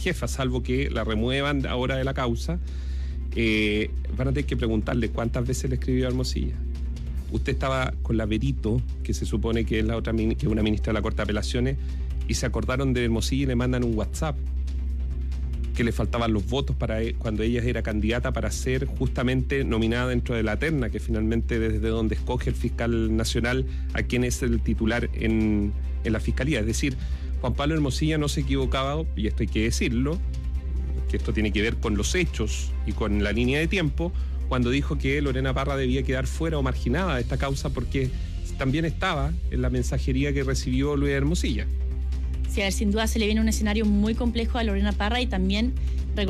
jefa, salvo que la remuevan ahora de la causa, van a tener que preguntarle cuántas veces le escribió a Hermosilla. Usted estaba con la Berito, que se supone que es la otra, que es una ministra de la Corte de Apelaciones, y se acordaron de Hermosilla y le mandan un WhatsApp que le faltaban los votos para cuando ella era candidata para ser justamente nominada dentro de la terna, que finalmente desde donde escoge el fiscal nacional a quien es el titular en la fiscalía. Es decir, Juan Pablo Hermosilla no se equivocaba, y esto hay que decirlo, que esto tiene que ver con los hechos y con la línea de tiempo, cuando dijo que Lorena Parra debía quedar fuera o marginada de esta causa porque también estaba en la mensajería que recibió Luis Hermosilla. Sí, a ver, sin duda se le viene un escenario muy complejo a Lorena Parra y también